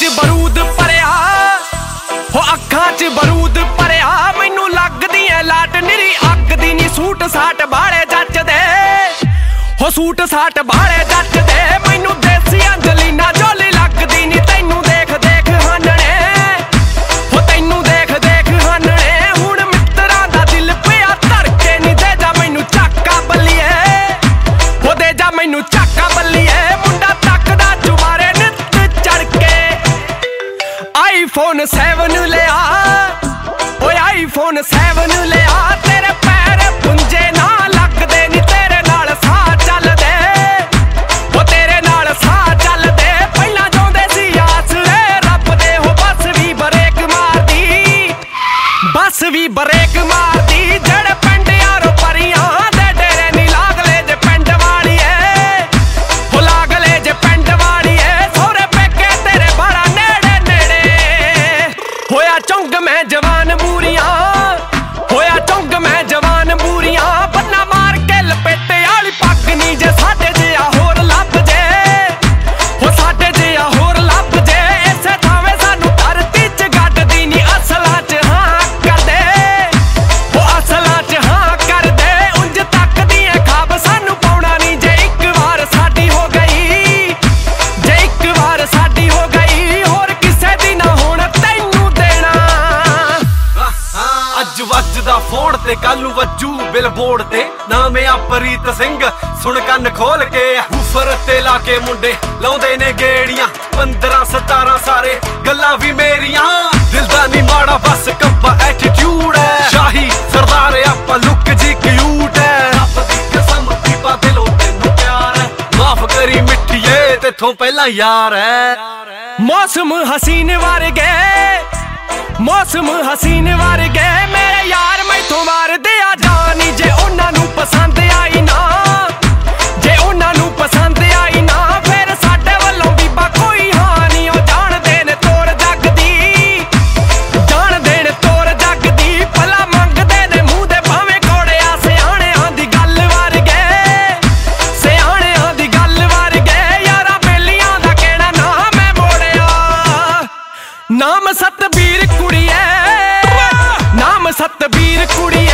ਬਰੂਦ ਭਰਿਆ ਹੋ ਅੱਖਾਂ 'ਚ ਬਰੂਦ ਭਰਿਆ ਮੈਨੂੰ ਲੱਗਦੀ ਐ ਲਾਟ ਨਿਰੀ ਅੱਗ ਦੀ ਨੀ ਸੂਟ ਸਾਟ ਬਾਲੇ ਜੱਚਦੇ ਹੋ ਸੂਟ ਸਾਟ ਬਾਲੇ ਜੱਚਦੇ ਮੈਨੂੰ ਦੇਸੀ ਅੰਜਲੀਨਾ ਜੋਲੀ ਲੱਗਦੀ ਨੀ ਤੈਨੂੰ ਦੇਖ ਦੇਖ ਹਾਨਣੇ ਹੋ ਤੈਨੂੰ ਦੇਖ ਦੇਖ ਹਾਨਣੇ ਹੁਣ ਮਿੱਤਰਾਂ ਦਾ ਦਿਲ ਪਿਆ ਧੜਕੇ ਨੀ ਦੇ ਜਾ ਮੈਨੂੰ ਝਾਕਾ ਬੱਲੀਏ ਹੋ ਦੇ ਜਾ ਮੈਨੂੰ ਝਾਕਾ ਬੱਲੀਏ ਮੁੰਡਾ ਤੱਕਦਾ ਚੁਬਾਰੇ ਨਿੱਤ ਚੜ ਕੇ iPhone 7 ਲਿਆ ਓਏ iPhone 7 ਲਿਆ ਤੇਰੇ ਪੈਰ ਪੁੰਜੇ ਨਾ ਲੱਗਦੇ ਨੀ ਤੇਰੇ ਨਾਲ ਸਾਹ ਚੱਲਦੇ ਓ ਤੇਰੇ ਨਾਲ ਸਾਹ ਚੱਲਦੇ ਪਹਿਲਾਂ ਚਾਹੁੰਦੇ ਸੀ ਆਸਰੇ ਰੱਬ ਦੇ ਹੋ ਬਸ ਵੀ ਬ੍ਰੇਕ ਮਾਰਦੀ ਜਿਹੜੇ ਪਿੰਡ ਯਾਰੋ ਪਰੀਆਂ ਦੇ ਡੇਰੇ ਨੀ ਲਾਗਲੇ ਜੇ ਪਿੰਡ ਵਾਲੀਏ ਹੋ ਲਾਗਲੇ ਜੇ ਪਿੰਡ ਵਾਲੀਏ ਸੋਹਰੇ ਪੇਕੇ ਤੇਰੇ ਬੜਾ ਨੇੜੇ ਨੇੜੇ ਹੋਇਆ ਚੌਂਗ ਮੈਂ ਜਵਾਨ ਬੂਰੀਆਂ ਹੋਇਆ ਚੌਂਗ ਮੈਂ ਜਵਾਨ ਬੂਰੀਆਂ ਬੰਨਾ ਮਾਰ ਕੇ ਲਪੇਟੇ ਵਾਲੀ ਪੱਗ ਨੀ ਜੇ ਸਾਡੇ ਜਿਹਾ ਹੋਰ ਲੱਭ ਜੇ ਹੋ ਸਾਡੇ ਜਿਹਾ ਹੋਰ ਲੱਭ ਜੇ ਇਸੇ ਥਾਵੇਂ ਸਾਨੂੰ ਧਰਤੀ 'ਚ ਗੱਡਦੀ ਨੀ ਅਸਲਾਂ 'ਚ ਹਾਂ ਕਰਦੇ ਹੋ ਅਸਲਾਂ 'ਚ ਹਾਂ ਕਰਦੇ ਉਂਝ ਤੱਕਦੀ ਐ ਖਾਬ ਸਾਨੂੰ ਪਾਉਣਾ ਨੀ ਜੇ ਇੱਕ ਵਾਰ ਸਾਡੀ ਹੋ ਗਈ ਜੇ ਇੱਕ ਵਾਰ ਸਾਡੀ ਹੋ ਗਈ ਹੋਰ ਕਿਸੇ ਦੀ ਨਾ ਹੁਣ ਤੈਨੂੰ ਦੇਣਾ ਅੱਜ ਵੱਜਦਾ ਫੋਨ ਤੇ ਕੱਲ ਨੂੰ ਵੱਜੂ ਬਿਲਬੋਰਡ ਤੇ ਨਾਮ ਆ ਪ੍ਰੀਤ ਸਿੰਘ ਸੁਣ ਕੰਨ ਖੋਲ ਕੇ ਹੂਫਰ ਤੇ ਲਾ ਕੇ ਮੁੰਡੇ ਲਾਉਂਦੇ ਨੇ ਗੇੜੀਆਂ 15 17 ਸਾਰੇ ਗੱਲਾਂ ਵੀ ਮੇਰੀਆਂ ਦਿਲ ਦਾ ਨੀ ਮਾੜਾ ਬਸ ਕੱਬਾ ਐਟੀਟਿਊਡ ਐ ਸ਼ਾਹੀ ਸਰਦਾਰ ਆਪਾਂ ਲੁੱਕ ਜੀ ਕਿਊਟ ਐ ਰੱਬ ਦੀ ਕਸਮ ਪੀਪਾ ਦਿਲੋਂ ਤੈਨੂੰ ਪਿਆਰ ਐ ਮਾਫ ਕਰੀ ਮਿੱਠੀਏ ਤੇਥੋਂ ਪਹਿਲਾਂ ਯਾਰ ਐ ਮੌਸਮ ਹਸੀਨ ਵਰਗੇ ਮੌਸਮ ਹਸੀਨ ਵਰਗੇ ਮੇਰੇ ਯਾਰ ਮੈਥੋਂ ਵਾਰਦੇ ਆ ਜਾਨੀ ਜੇ ਉਹਨਾਂ ਨੂੰ ਪਸੰਦ ਆਈ ਨਾ ਜੇ ਉਹਨਾਂ ਨੂੰ ਪਸੰਦ ਆਈ ਨਾ ਫਿਰ ਸਾਡੇ ਵੱਲੋਂ ਬੀਬਾ ਕੋਈ ਹਾਨੀ ਉਹ ਜਾਣਦੇ ਨੇ ਤੋੜ ਜੱਗ ਦੀ ਜਾਣਦੇ ਨੇ ਤੋੜ ਜੱਗ ਦੀ ਭਲਾ ਮੰਗਦੇ ਨੇ ਮੂੰਹ ਦੇ ਭਾਵੇਂ ਕੋੜਿਆ ਸਿਆਣਿਆਂ ਦੀ ਗੱਲ ਵਰਗੇ ਯਾਰਾਂ ਬੇਲੀਆਂ ਦਾ ਕਹਿਣਾ ਨਾ ਮੈਂ ਮੋੜਿਆ ਨਾਮ ਸਤਬੀਰ ਕੁੜੀਏ ਨਾਮ ਸਤਬੀਰ ਕੁੜੀਏ